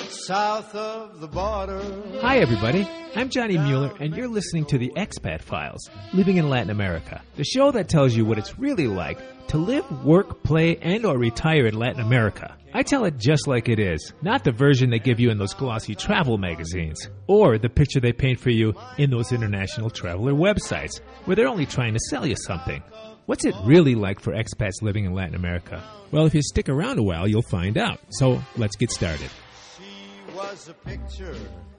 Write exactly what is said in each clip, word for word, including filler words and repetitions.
south of the border. Hi, everybody. I'm Johnny Mueller, and you're listening to the Expat Files, Living in Latin America, the show that tells you what it's really like to live, work, play, and or retire in Latin America. I tell it just like it is, not the version they give you in those glossy travel magazines, or the picture they paint for you in those international traveler websites, where they're only trying to sell you something. What's it really like for expats living in Latin America? Well, if you stick around a while, you'll find out. So, let's get started. She was a picture.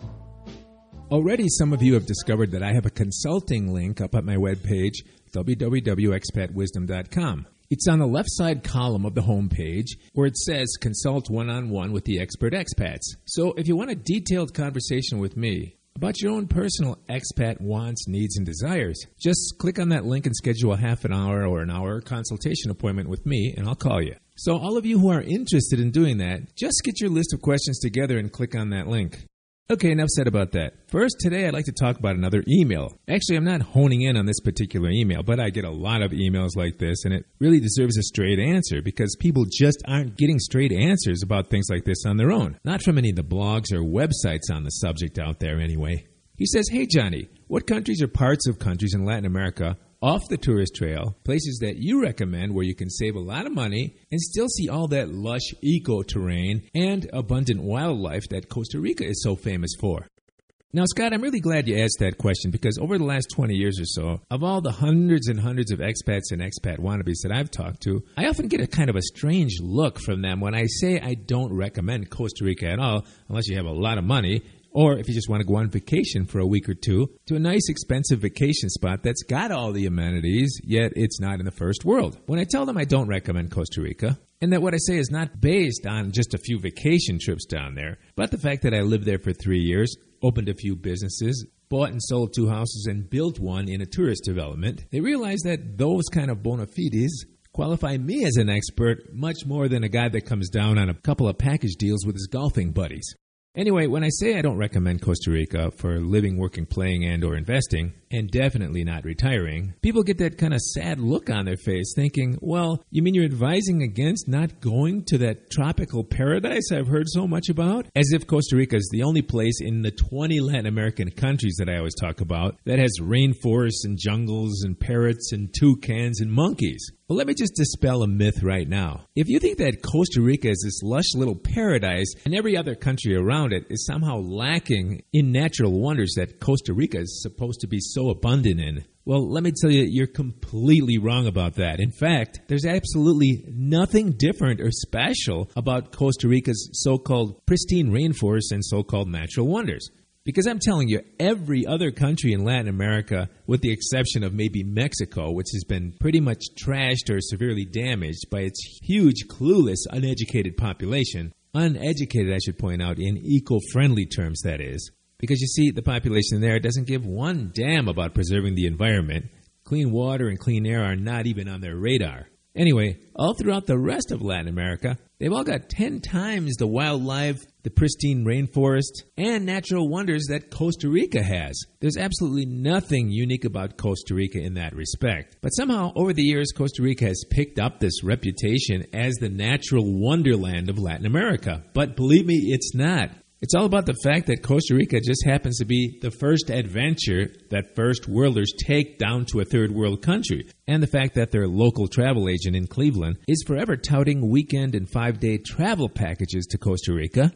Already, some of you have discovered that I have a consulting link up at my webpage, w w w dot expat wisdom dot com. It's on the left side column of the homepage where it says Consult One-on-One with the Expert Expats. So if you want a detailed conversation with me about your own personal expat wants, needs, and desires, just click on that link and schedule a half an hour or an hour consultation appointment with me, and I'll call you. So all of you who are interested in doing that, just get your list of questions together and click on that link. Okay, enough said about that. First, today I'd like to talk about another email. Actually, I'm not honing in on this particular email, but I get a lot of emails like this, and it really deserves a straight answer because people just aren't getting straight answers about things like this on their own. Not from any of the blogs or websites on the subject out there anyway. He says, "Hey Johnny, what countries or parts of countries in Latin America off the tourist trail, places that you recommend where you can save a lot of money and still see all that lush eco-terrain and abundant wildlife that Costa Rica is so famous for?" Now, Scott, I'm really glad you asked that question because over the last twenty years or so, of all the hundreds and hundreds of expats and expat wannabes that I've talked to, I often get a kind of a strange look from them when I say I don't recommend Costa Rica at all unless you have a lot of money, or if you just want to go on vacation for a week or two to a nice expensive vacation spot that's got all the amenities, yet it's not in the first world. When I tell them I don't recommend Costa Rica, and that what I say is not based on just a few vacation trips down there, but the fact that I lived there for three years, opened a few businesses, bought and sold two houses, and built one in a tourist development, they realize that those kind of bona fides qualify me as an expert much more than a guy that comes down on a couple of package deals with his golfing buddies. Anyway, when I say I don't recommend Costa Rica for living, working, playing, and or investing, and definitely not retiring, people get that kind of sad look on their face thinking, well, you mean you're advising against not going to that tropical paradise I've heard so much about? As if Costa Rica is the only place in the twenty Latin American countries that I always talk about that has rainforests and jungles and parrots and toucans and monkeys. Well, let me just dispel a myth right now. If you think that Costa Rica is this lush little paradise and every other country around it is somehow lacking in natural wonders that Costa Rica is supposed to be so abundant in, well, let me tell you, you're completely wrong about that. In fact, there's absolutely nothing different or special about Costa Rica's so-called pristine rainforests and so-called natural wonders. Because I'm telling you, every other country in Latin America, with the exception of maybe Mexico, which has been pretty much trashed or severely damaged by its huge, clueless, uneducated population, uneducated, I should point out, in eco-friendly terms, that is. Because you see, the population there doesn't give one damn about preserving the environment. Clean water and clean air are not even on their radar. Anyway, all throughout the rest of Latin America, they've all got ten times the wildlife, the pristine rainforest, and natural wonders that Costa Rica has. There's absolutely nothing unique about Costa Rica in that respect. But somehow, over the years, Costa Rica has picked up this reputation as the natural wonderland of Latin America. But believe me, it's not. It's all about the fact that Costa Rica just happens to be the first adventure that first worlders take down to a third world country, and the fact that their local travel agent in Cleveland is forever touting weekend and five-day travel packages to Costa Rica.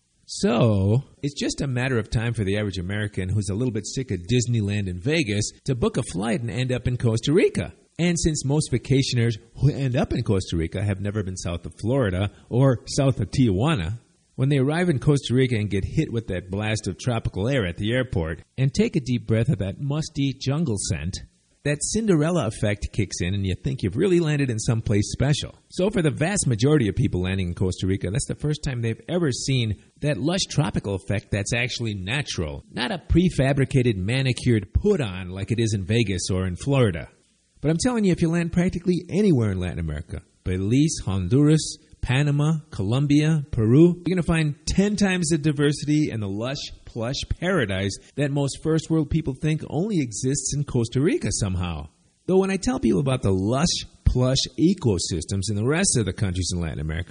So, it's just a matter of time for the average American who's a little bit sick of Disneyland and Vegas to book a flight and end up in Costa Rica. And since most vacationers who end up in Costa Rica have never been south of Florida or south of Tijuana, when they arrive in Costa Rica and get hit with that blast of tropical air at the airport and take a deep breath of that musty jungle scent, that Cinderella effect kicks in and you think you've really landed in someplace special. So for the vast majority of people landing in Costa Rica, that's the first time they've ever seen that lush tropical effect that's actually natural, not a prefabricated, manicured put-on like it is in Vegas or in Florida. But I'm telling you, if you land practically anywhere in Latin America, Belize, Honduras, Panama, Colombia, Peru, you're going to find ten times the diversity and the lush, plush paradise that most first world people think only exists in Costa Rica somehow. Though when I tell people about the lush, plush ecosystems in the rest of the countries in Latin America,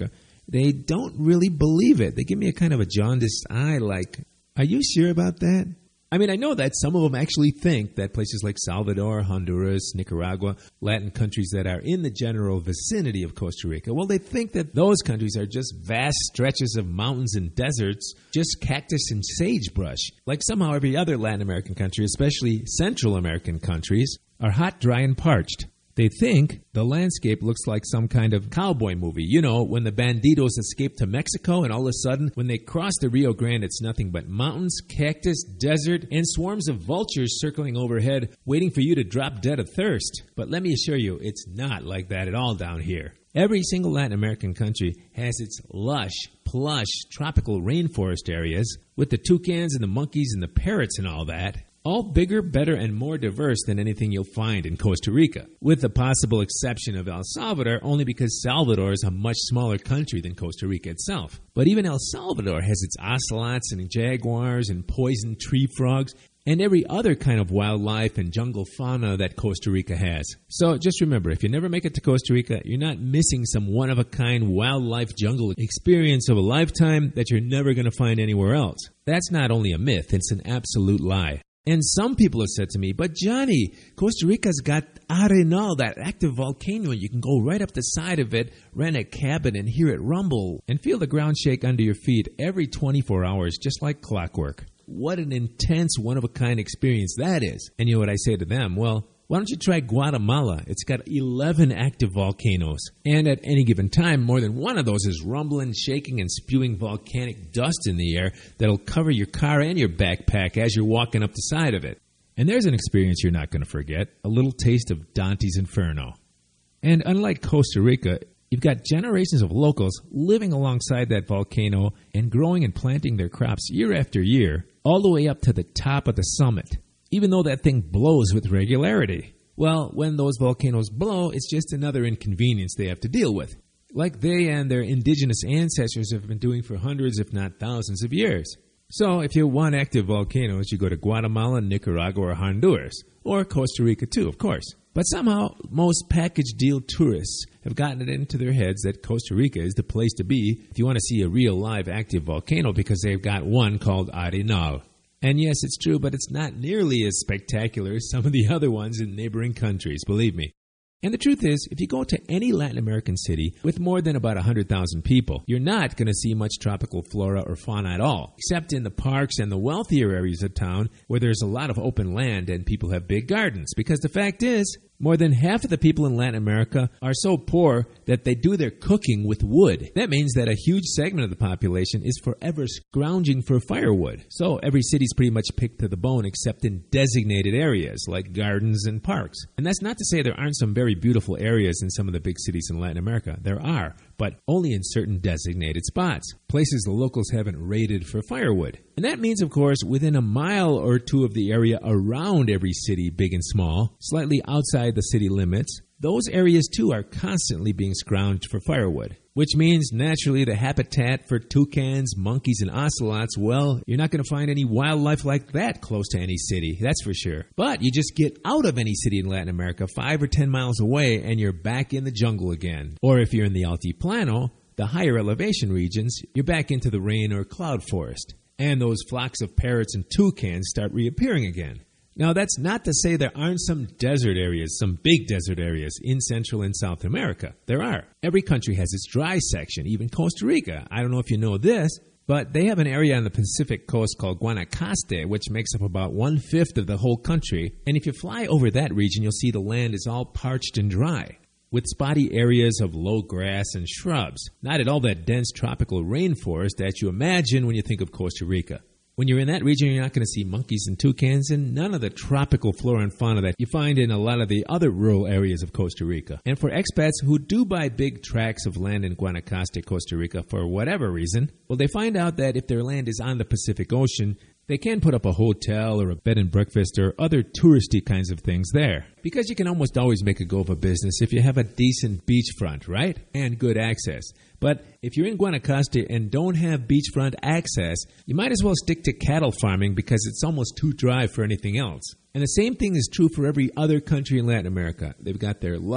they don't really believe it. They give me a kind of a jaundiced eye like, are you sure about that? I mean, I know that some of them actually think that places like Salvador, Honduras, Nicaragua, Latin countries that are in the general vicinity of Costa Rica, well, they think that those countries are just vast stretches of mountains and deserts, just cactus and sagebrush. Like somehow every other Latin American country, especially Central American countries, are hot, dry, and parched. They think the landscape looks like some kind of cowboy movie. You know, when the bandidos escape to Mexico and all of a sudden, when they cross the Rio Grande, it's nothing but mountains, cactus, desert, and swarms of vultures circling overhead, waiting for you to drop dead of thirst. But let me assure you, it's not like that at all down here. Every single Latin American country has its lush, plush, tropical rainforest areas with the toucans and the monkeys and the parrots and all that. All bigger, better, and more diverse than anything you'll find in Costa Rica, with the possible exception of El Salvador, only because Salvador is a much smaller country than Costa Rica itself. But even El Salvador has its ocelots and jaguars and poison tree frogs and every other kind of wildlife and jungle fauna that Costa Rica has. So just remember, if you never make it to Costa Rica, you're not missing some one-of-a-kind wildlife jungle experience of a lifetime that you're never going to find anywhere else. That's not only a myth, it's an absolute lie. And some people have said to me, but Johnny, Costa Rica's got Arenal, that active volcano, and you can go right up the side of it, rent a cabin, and hear it rumble, and feel the ground shake under your feet every twenty-four hours, just like clockwork. What an intense, one-of-a-kind experience that is. And you know what I say to them? Well, why don't you try Guatemala? It's got eleven active volcanoes. And at any given time, more than one of those is rumbling, shaking, and spewing volcanic dust in the air that'll cover your car and your backpack as you're walking up the side of it. And there's an experience you're not going to forget, a little taste of Dante's Inferno. And unlike Costa Rica, you've got generations of locals living alongside that volcano and growing and planting their crops year after year, all the way up to the top of the summit, even though that thing blows with regularity. Well, when those volcanoes blow, it's just another inconvenience they have to deal with, like they and their indigenous ancestors have been doing for hundreds, if not thousands of years. So if you want active volcanoes, you go to Guatemala, Nicaragua, or Honduras, or Costa Rica too, of course. But somehow, most package deal tourists have gotten it into their heads that Costa Rica is the place to be if you want to see a real live active volcano because they've got one called Arenal. And yes, it's true, but it's not nearly as spectacular as some of the other ones in neighboring countries, believe me. And the truth is, if you go to any Latin American city with more than about one hundred thousand people, you're not going to see much tropical flora or fauna at all, except in the parks and the wealthier areas of town where there's a lot of open land and people have big gardens. Because the fact is, more than half of the people in Latin America are so poor that they do their cooking with wood. That means that a huge segment of the population is forever scrounging for firewood. So every city's pretty much picked to the bone except in designated areas like gardens and parks. And that's not to say there aren't some very beautiful areas in some of the big cities in Latin America. There are, but only in certain designated spots, places the locals haven't raided for firewood. And that means, of course, within a mile or two of the area around every city, big and small, slightly outside the city limits, those areas too are constantly being scrounged for firewood. Which means, naturally, the habitat for toucans, monkeys, and ocelots, well, you're not going to find any wildlife like that close to any city, that's for sure. But you just get out of any city in Latin America five or ten miles away and you're back in the jungle again. Or if you're in the Altiplano, the higher elevation regions, you're back into the rain or cloud forest. And those flocks of parrots and toucans start reappearing again. Now, that's not to say there aren't some desert areas, some big desert areas in Central and South America. There are. Every country has its dry section, even Costa Rica. I don't know if you know this, but they have an area on the Pacific coast called Guanacaste, which makes up about one-fifth of the whole country. And if you fly over that region, you'll see the land is all parched and dry, with spotty areas of low grass and shrubs. Not at all that dense tropical rainforest that you imagine when you think of Costa Rica. When you're in that region, you're not going to see monkeys and toucans and none of the tropical flora and fauna that you find in a lot of the other rural areas of Costa Rica. And for expats who do buy big tracts of land in Guanacaste, Costa Rica, for whatever reason, well, they find out that if their land is on the Pacific Ocean, they can put up a hotel or a bed and breakfast or other touristy kinds of things there. Because you can almost always make a go of a business if you have a decent beachfront, right? And good access. But if you're in Guanacaste and don't have beachfront access, you might as well stick to cattle farming because it's almost too dry for anything else. And the same thing is true for every other country in Latin America. They've got their lush,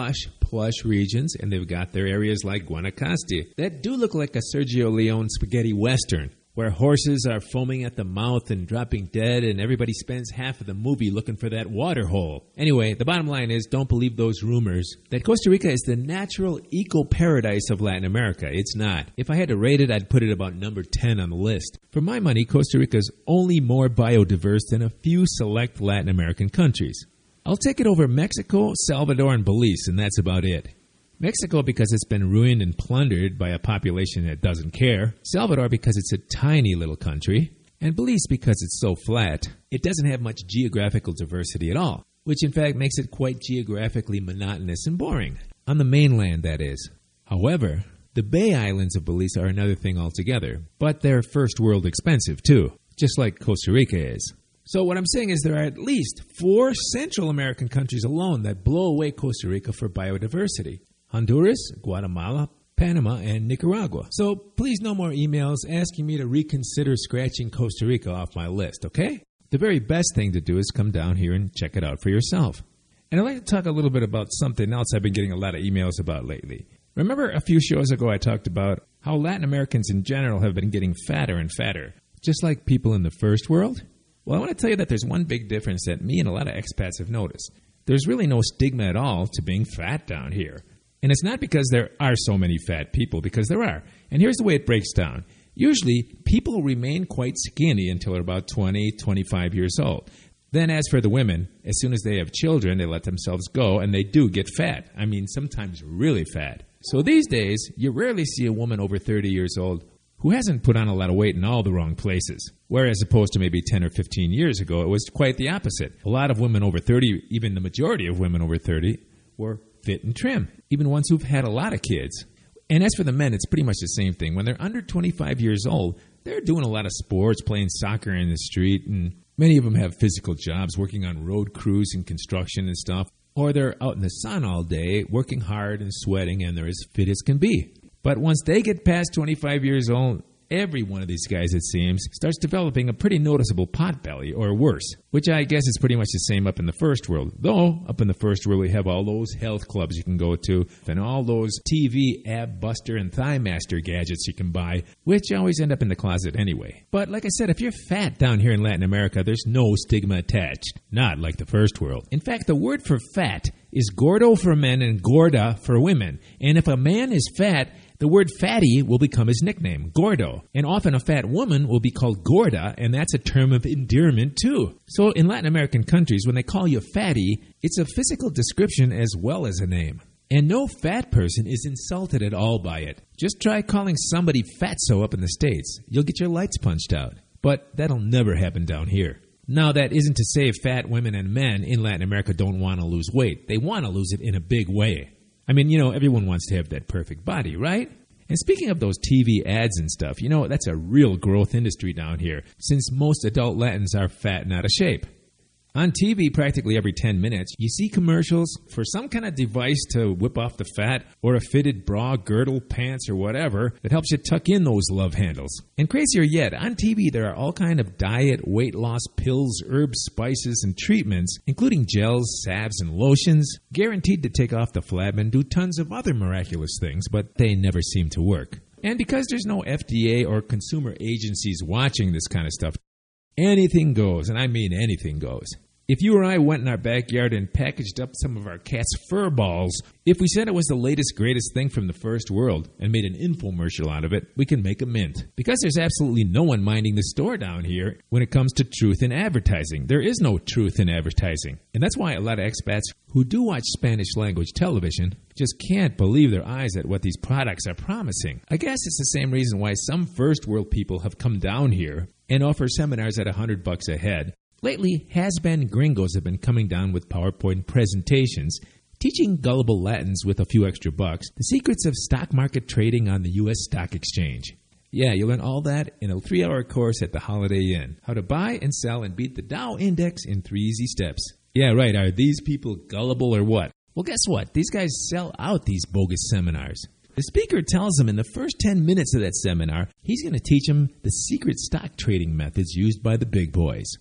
plush regions, and they've got their areas like Guanacaste that do look like a Sergio Leone spaghetti western, where horses are foaming at the mouth and dropping dead, and everybody spends half of the movie looking for that water hole. Anyway, the bottom line is, don't believe those rumors that Costa Rica is the natural eco-paradise of Latin America. It's not. If I had to rate it, I'd put it about number ten on the list. For my money, Costa Rica is only more biodiverse than a few select Latin American countries. I'll take it over Mexico, Salvador, and Belize, and that's about it. Mexico because it's been ruined and plundered by a population that doesn't care. Salvador because it's a tiny little country. And Belize because it's so flat, it doesn't have much geographical diversity at all, which in fact makes it quite geographically monotonous and boring. On the mainland, that is. However, the Bay Islands of Belize are another thing altogether, but they're first world expensive too, just like Costa Rica is. So what I'm saying is there are at least four Central American countries alone that blow away Costa Rica for biodiversity. Honduras, Guatemala, Panama, and Nicaragua. So please no more emails asking me to reconsider scratching Costa Rica off my list, okay? The very best thing to do is come down here and check it out for yourself. And I'd like to talk a little bit about something else I've been getting a lot of emails about lately. Remember a few shows ago I talked about how Latin Americans in general have been getting fatter and fatter, just like people in the first world? Well, I want to tell you that there's one big difference that me and a lot of expats have noticed. There's really no stigma at all to being fat down here. And it's not because there are so many fat people, because there are. And here's the way it breaks down. Usually, people remain quite skinny until they're about twenty, twenty-five years old. Then as for the women, as soon as they have children, they let themselves go, and they do get fat. I mean, sometimes really fat. So these days, you rarely see a woman over thirty years old who hasn't put on a lot of weight in all the wrong places. Whereas opposed to maybe ten or fifteen years ago, it was quite the opposite. A lot of women over thirty, even the majority of women over thirty, were fit and trim, even ones who've had a lot of kids. And as for the men, it's pretty much the same thing. When they're under twenty-five years old, they're doing a lot of sports, playing soccer in the street, and many of them have physical jobs, working on road crews and construction and stuff. Or they're out in the sun all day, working hard and sweating, and they're as fit as can be. But once they get past twenty-five years old, every one of these guys, it seems, starts developing a pretty noticeable pot belly, or worse, which I guess is pretty much the same up in the first world. Though, up in the first world, we have all those health clubs you can go to, and all those T V ab buster and thigh master gadgets you can buy, which always end up in the closet anyway. But like I said, if you're fat down here in Latin America, there's no stigma attached. Not like the first world. In fact, the word for fat is gordo for men and gorda for women. And if a man is fat, the word fatty will become his nickname, gordo. And often a fat woman will be called gorda, and that's a term of endearment too. So in Latin American countries, when they call you fatty, it's a physical description as well as a name. And no fat person is insulted at all by it. Just try calling somebody fatso up in the States. You'll get your lights punched out. But that'll never happen down here. Now, that isn't to say fat women and men in Latin America don't want to lose weight. They want to lose it in a big way. I mean, you know, everyone wants to have that perfect body, right? And speaking of those T V ads and stuff, you know, that's a real growth industry down here, since most adult Latins are fat and out of shape. On T V, practically every ten minutes, you see commercials for some kind of device to whip off the fat, or a fitted bra, girdle, pants, or whatever that helps you tuck in those love handles. And crazier yet, on T V there are all kind of diet, weight loss pills, herbs, spices, and treatments, including gels, salves, and lotions, guaranteed to take off the flab and do tons of other miraculous things, but they never seem to work. And because there's no F D A or consumer agencies watching this kind of stuff, anything goes, and I mean anything goes. If you or I went in our backyard and packaged up some of our cat's fur balls, if we said it was the latest, greatest thing from the first world and made an infomercial out of it, we can make a mint. Because there's absolutely no one minding the store down here when it comes to truth in advertising. There is no truth in advertising. And that's why a lot of expats who do watch Spanish language television just can't believe their eyes at what these products are promising. I guess it's the same reason why some first world people have come down here and offer seminars at a hundred bucks a head. Lately, has-been gringos have been coming down with PowerPoint presentations, teaching gullible Latins with a few extra bucks the secrets of stock market trading on the U S stock exchange. Yeah, you'll learn all that in a three-hour course at the Holiday Inn. How to buy and sell and beat the Dow Index in three easy steps. Yeah, right. Are these people gullible or what? Well, guess what? These guys sell out these bogus seminars. The speaker tells them in the first ten minutes of that seminar, he's going to teach them the secret stock trading methods used by the big boys.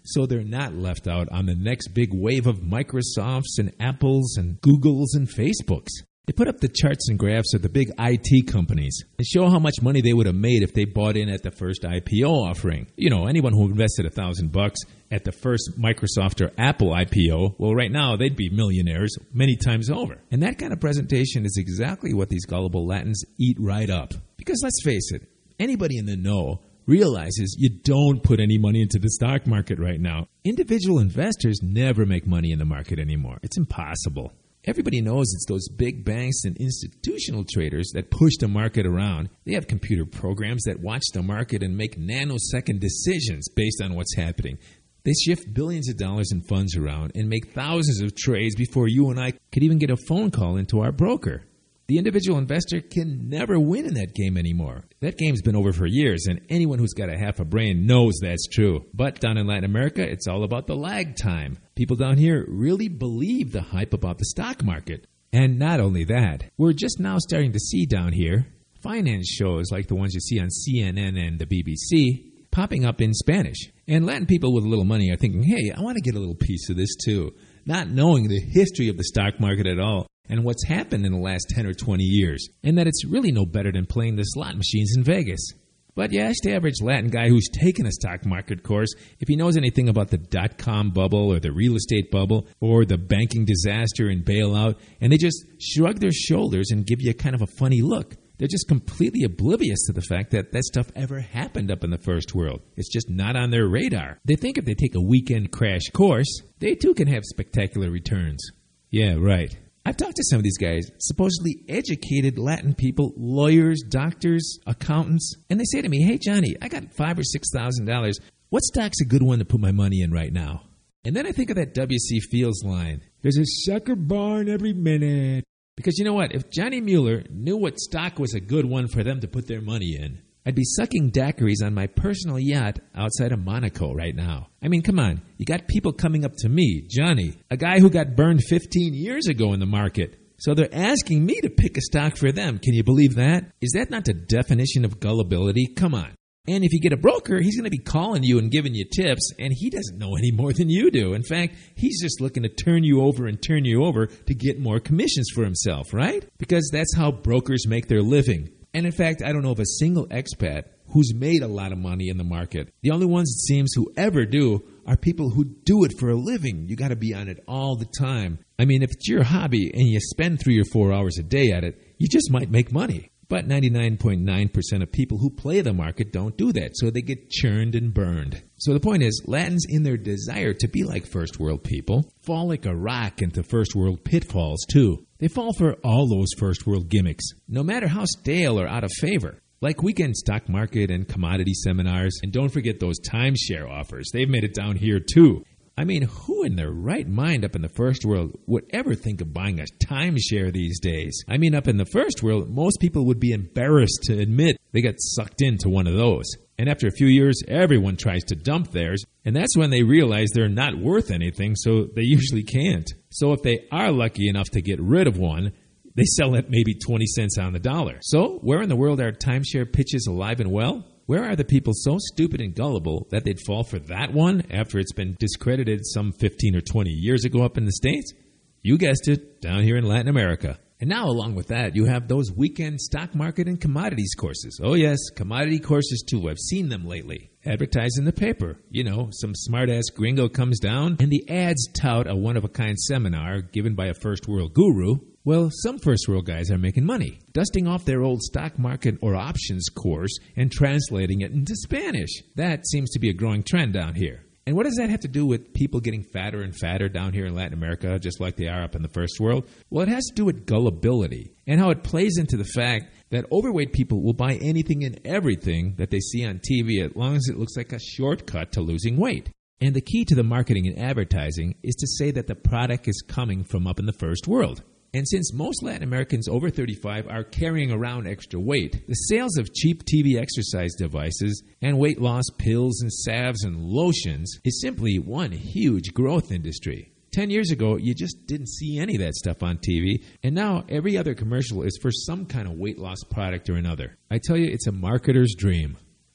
so they're not left out on the next big wave of Microsofts and Apples and Googles and Facebooks. They put up the charts and graphs of the big I T companies and show how much money they would have made if they bought in at the first I P O offering. You know, anyone who invested a thousand bucks at the first Microsoft or Apple I P O, well, right now they'd be millionaires many times over. And that kind of presentation is exactly what these gullible Latins eat right up. Because let's face it, anybody in the know realizes you don't put any money into the stock market right now. Individual investors never make money in the market anymore. It's impossible. Everybody knows it's those big banks and institutional traders that push the market around. They have computer programs that watch the market and make nanosecond decisions based on what's happening. They shift billions of dollars in funds around and make thousands of trades before you and I could even get a phone call into our broker. The individual investor can never win in that game anymore. That game's been over for years, and anyone who's got a half a brain knows that's true. But down in Latin America, it's all about the lag time. People down here really believe the hype about the stock market. And not only that, we're just now starting to see down here finance shows like the ones you see on C N N and the B B C popping up in Spanish. And Latin people with a little money are thinking, hey, I want to get a little piece of this too, not knowing the history of the stock market at all and what's happened in the last ten or twenty years, and that it's really no better than playing the slot machines in Vegas. But you ask the average Latin guy who's taken a stock market course if he knows anything about the dot-com bubble or the real estate bubble or the banking disaster and bailout, and they just shrug their shoulders and give you a kind of a funny look. They're just completely oblivious to the fact that that stuff ever happened up in the first world. It's just not on their radar. They think if they take a weekend crash course, they too can have spectacular returns. Yeah, right. I've talked to some of these guys, supposedly educated Latin people, lawyers, doctors, accountants, and they say to me, hey, Johnny, I got five or six thousand dollars. What stock's a good one to put my money in right now? And then I think of that W C Fields line. There's a sucker barn every minute. Because you know what? If Johnny Mueller knew what stock was a good one for them to put their money in, I'd be sucking daiquiris on my personal yacht outside of Monaco right now. I mean, come on. You got people coming up to me, Johnny, a guy who got burned fifteen years ago in the market. So they're asking me to pick a stock for them. Can you believe that? Is that not the definition of gullibility? Come on. And if you get a broker, he's going to be calling you and giving you tips, and he doesn't know any more than you do. In fact, he's just looking to turn you over and turn you over to get more commissions for himself, right? Because that's how brokers make their living. And in fact, I don't know of a single expat who's made a lot of money in the market. The only ones, it seems, who ever do are people who do it for a living. You got to be on it all the time. I mean, if it's your hobby and you spend three or four hours a day at it, you just might make money. But ninety-nine point nine percent of people who play the market don't do that, so they get churned and burned. So the point is, Latins, in their desire to be like first world people, fall like a rock into first world pitfalls too. They fall for all those first world gimmicks, no matter how stale or out of favor. Like weekend stock market and commodity seminars, and don't forget those timeshare offers. They've made it down here too. I mean, who in their right mind up in the first world would ever think of buying a timeshare these days? I mean, up in the first world, most people would be embarrassed to admit they got sucked into one of those. And after a few years, everyone tries to dump theirs, and that's when they realize they're not worth anything, so they usually can't. So if they are lucky enough to get rid of one, they sell at maybe twenty cents on the dollar. So where in the world are timeshare pitches alive and well? Where are the people so stupid and gullible that they'd fall for that one after it's been discredited some fifteen or twenty years ago up in the States? You guessed it, down here in Latin America. And now, along with that, you have those weekend stock market and commodities courses. Oh yes, commodity courses too. I've seen them lately. Advertised in the paper. You know, some smart-ass gringo comes down, and the ads tout a one-of-a-kind seminar given by a first-world guru. Well, some first-world guys are making money, dusting off their old stock market or options course and translating it into Spanish. That seems to be a growing trend down here. And what does that have to do with people getting fatter and fatter down here in Latin America, just like they are up in the first world? Well, it has to do with gullibility and how it plays into the fact that overweight people will buy anything and everything that they see on T V as long as it looks like a shortcut to losing weight. And the key to the marketing and advertising is to say that the product is coming from up in the first world. And since most Latin Americans over thirty-five are carrying around extra weight, the sales of cheap T V exercise devices and weight loss pills and salves and lotions is simply one huge growth industry. Ten years ago, you just didn't see any of that stuff on T V, and now every other commercial is for some kind of weight loss product or another. I tell you, it's a marketer's dream.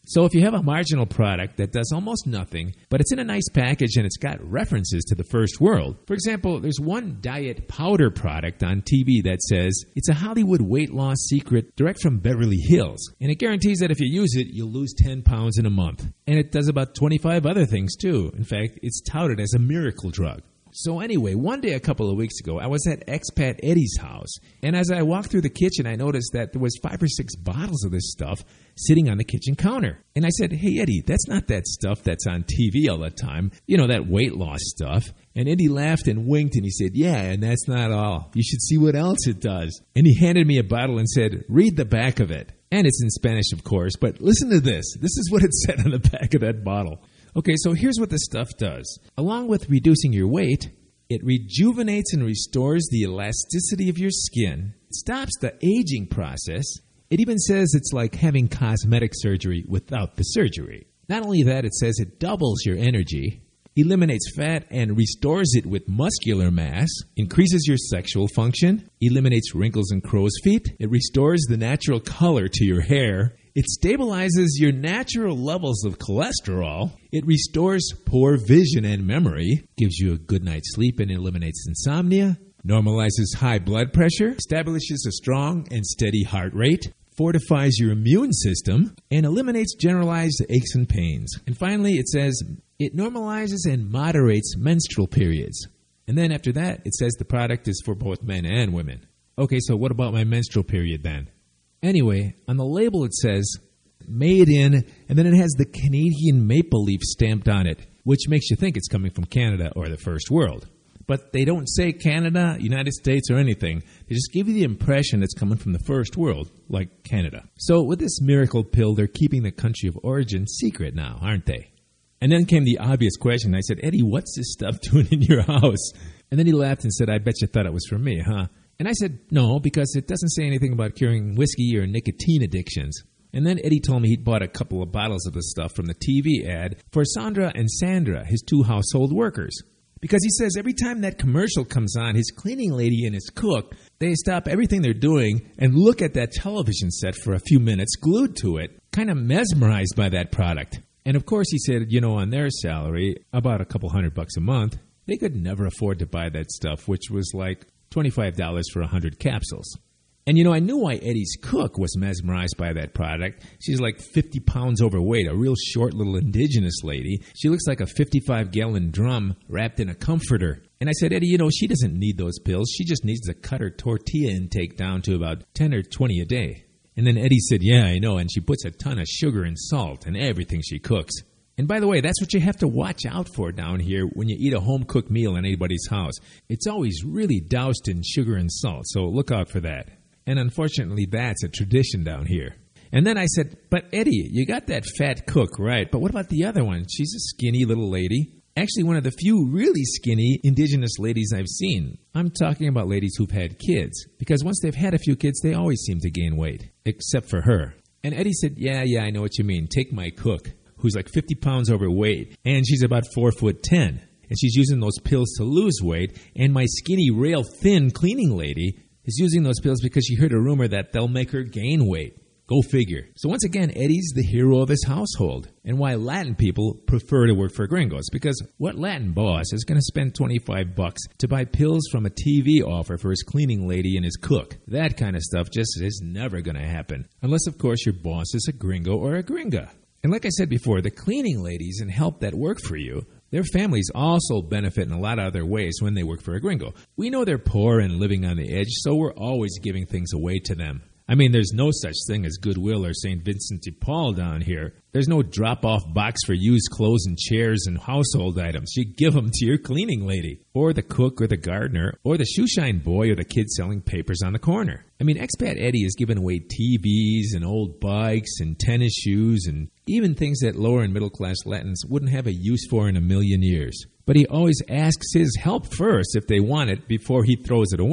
So if you have a marginal product that does almost nothing, but it's in a nice package and it's got references to the first world. For example, there's one diet powder product on T V that says it's a Hollywood weight loss secret direct from Beverly Hills. And it guarantees that if you use it, you'll lose ten pounds in a month. And it does about twenty-five other things too. In fact, it's touted as a miracle drug. So anyway, one day a couple of weeks ago, I was at Expat Eddie's house, and as I walked through the kitchen, I noticed that there was five or six bottles of this stuff sitting on the kitchen counter. And I said, hey, Eddie, that's not that stuff that's on T V all the time, you know, that weight loss stuff. And Eddie laughed and winked, and he said, yeah, and that's not all. You should see what else it does. And he handed me a bottle and said, read the back of it. And it's in Spanish, of course, but listen to this. This is what it said on the back of that bottle. Okay, so here's what this stuff does. Along with reducing your weight, it rejuvenates and restores the elasticity of your skin. It stops the aging process. It even says it's like having cosmetic surgery without the surgery. Not only that, it says it doubles your energy, eliminates fat and restores it with muscular mass, increases your sexual function, eliminates wrinkles and crow's feet, it restores the natural color to your hair, it stabilizes your natural levels of cholesterol, it restores poor vision and memory, gives you a good night's sleep and eliminates insomnia, normalizes high blood pressure, establishes a strong and steady heart rate, fortifies your immune system, and eliminates generalized aches and pains. And finally, it says it normalizes and moderates menstrual periods. And then after that, it says the product is for both men and women. Okay, so what about my menstrual period then? Anyway, on the label it says, made in, and then it has the Canadian maple leaf stamped on it, which makes you think it's coming from Canada or the first world. But they don't say Canada, United States, or anything. They just give you the impression it's coming from the first world, like Canada. So with this miracle pill, they're keeping the country of origin secret now, aren't they? And then came the obvious question. I said, Eddie, what's this stuff doing in your house? And then he laughed and said, I bet you thought it was for me, huh? And I said, no, because it doesn't say anything about curing whiskey or nicotine addictions. And then Eddie told me he'd bought a couple of bottles of the stuff from the T V ad for Sandra and Sandra, his two household workers. Because he says every time that commercial comes on, his cleaning lady and his cook, they stop everything they're doing and look at that television set for a few minutes, glued to it, kind of mesmerized by that product. And of course, he said, you know, on their salary, about a couple hundred bucks a month, they could never afford to buy that stuff, which was like twenty-five dollars for one hundred capsules. And, you know, I knew why Eddie's cook was mesmerized by that product. She's like fifty pounds overweight, a real short little indigenous lady. She looks like a fifty-five gallon drum wrapped in a comforter. And I said, Eddie, you know, she doesn't need those pills. She just needs to cut her tortilla intake down to about ten or twenty a day. And then Eddie said, yeah, I know, and she puts a ton of sugar and salt in everything she cooks. And by the way, that's what you have to watch out for down here when you eat a home-cooked meal in anybody's house. It's always really doused in sugar and salt, so look out for that. And unfortunately, that's a tradition down here. And then I said, but Eddie, you got that fat cook, right? But what about the other one? She's a skinny little lady. Actually, one of the few really skinny indigenous ladies I've seen. I'm talking about ladies who've had kids. Because once they've had a few kids, they always seem to gain weight. Except for her. And Eddie said, yeah, yeah, I know what you mean. Take my cook, who's like fifty pounds overweight. And she's about four foot ten. And she's using those pills to lose weight. And my skinny, rail thin cleaning lady is using those pills because she heard a rumor that they'll make her gain weight. Go figure. So once again, Eddie's the hero of his household. And why Latin people prefer to work for gringos. Because what Latin boss is going to spend twenty-five bucks to buy pills from a T V offer for his cleaning lady and his cook? That kind of stuff just is never going to happen. Unless, of course, your boss is a gringo or a gringa. And like I said before, the cleaning ladies and help that work for you, their families also benefit in a lot of other ways when they work for a gringo. We know they're poor and living on the edge, so we're always giving things away to them. I mean, there's no such thing as Goodwill or Saint Vincent de Paul down here. There's no drop-off box for used clothes and chairs and household items. You give them to your cleaning lady, or the cook or the gardener, or the shoeshine boy or the kid selling papers on the corner. I mean, Expat Eddie is giving away T Vs and old bikes and tennis shoes and even things that lower and middle-class Latins wouldn't have a use for in a million years. But he always asks his help first if they want it before he throws it away.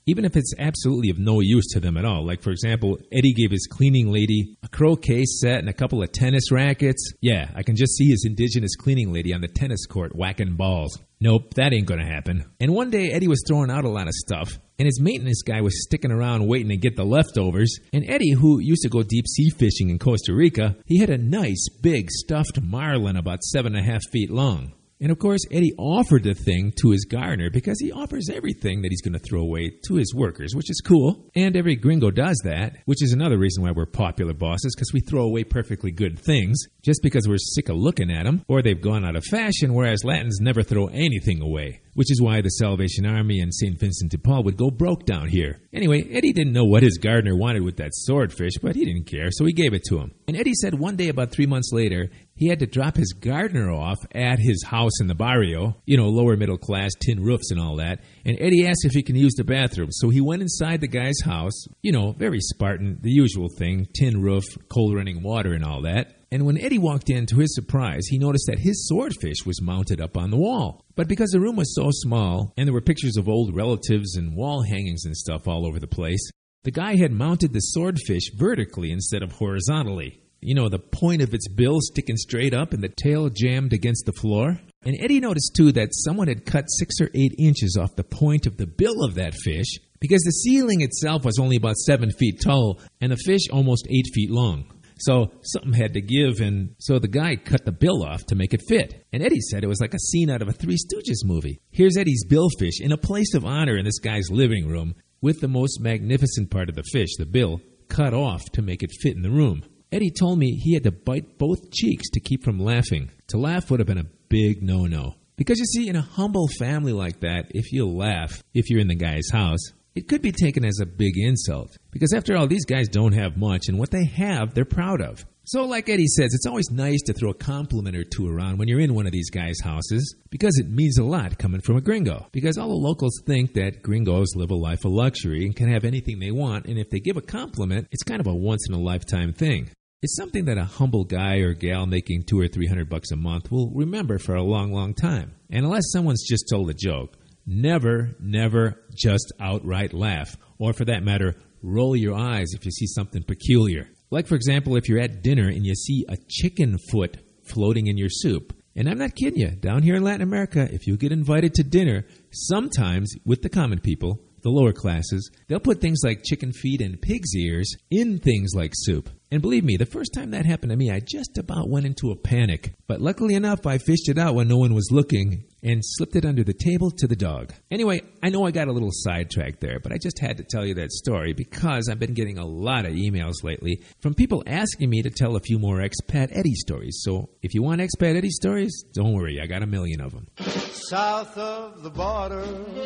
even if it's absolutely of no use to them at all. Like, for example, Eddie gave his cleaning lady a croquet set and a couple of tennis rackets. Yeah, I can just see his indigenous cleaning lady on the tennis court whacking balls. Nope, that ain't gonna happen. And one day, Eddie was throwing out a lot of stuff, and his maintenance guy was sticking around waiting to get the leftovers. And Eddie, who used to go deep-sea fishing in Costa Rica, he had a nice, big, stuffed marlin about seven and a half feet long. And of course, Eddie offered the thing to his gardener because he offers everything that he's going to throw away to his workers, which is cool. And every gringo does that, which is another reason why we're popular bosses, because we throw away perfectly good things just because we're sick of looking at them or they've gone out of fashion, whereas Latins never throw anything away, which is why the Salvation Army and Saint Vincent de Paul would go broke down here. Anyway, Eddie didn't know what his gardener wanted with that swordfish, but he didn't care, so he gave it to him. And Eddie said one day about three months later, he had to drop his gardener off at his house in the barrio, you know, lower middle class, tin roofs and all that. And Eddie asked if he can use the bathroom. So he went inside the guy's house, you know, very Spartan, the usual thing, tin roof, cold running water and all that. And when Eddie walked in, to his surprise, he noticed that his swordfish was mounted up on the wall. But because the room was so small, and there were pictures of old relatives and wall hangings and stuff all over the place, the guy had mounted the swordfish vertically instead of horizontally. You know, the point of its bill sticking straight up and the tail jammed against the floor. And Eddie noticed, too, that someone had cut six or eight inches off the point of the bill of that fish because the ceiling itself was only about seven feet tall and the fish almost eight feet long. So something had to give, and so the guy cut the bill off to make it fit. And Eddie said it was like a scene out of a Three Stooges movie. Here's Eddie's billfish in a place of honor in this guy's living room with the most magnificent part of the fish, the bill, cut off to make it fit in the room. Eddie told me he had to bite both cheeks to keep from laughing. To laugh would have been a big no-no. Because you see, in a humble family like that, if you laugh, if you're in the guy's house, it could be taken as a big insult. Because after all, these guys don't have much, and what they have, they're proud of. So like Eddie says, it's always nice to throw a compliment or two around when you're in one of these guys' houses, because it means a lot coming from a gringo. Because all the locals think that gringos live a life of luxury and can have anything they want, and if they give a compliment, it's kind of a once-in-a-lifetime thing. It's something that a humble guy or gal making two or three hundred bucks a month will remember for a long, long time. And unless someone's just told a joke, never, never just outright laugh, or for that matter, roll your eyes if you see something peculiar. Like, for example, if you're at dinner and you see a chicken foot floating in your soup. And I'm not kidding you. Down here in Latin America, if you get invited to dinner, sometimes with the common people, the lower classes, they'll put things like chicken feet and pig's ears in things like soup. And believe me, the first time that happened to me, I just about went into a panic. But luckily enough, I fished it out when no one was looking and slipped it under the table to the dog. Anyway, I know I got a little sidetracked there, but I just had to tell you that story because I've been getting a lot of emails lately from people asking me to tell a few more Expat Eddie stories. So if you want Expat Eddie stories, don't worry, I got a million of them. South of the border,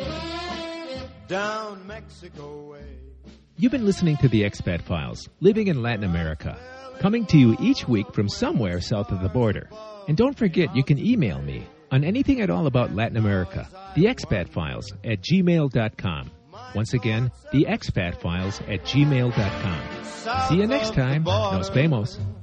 down Mexico way. You've been listening to the Expat Files, living in Latin America, coming to you each week from somewhere south of the border. And don't forget, you can email me on anything at all about Latin America, the expat files at gmail dot com. Once again, the expat files at gmail dot com. See you next time. Nos vemos.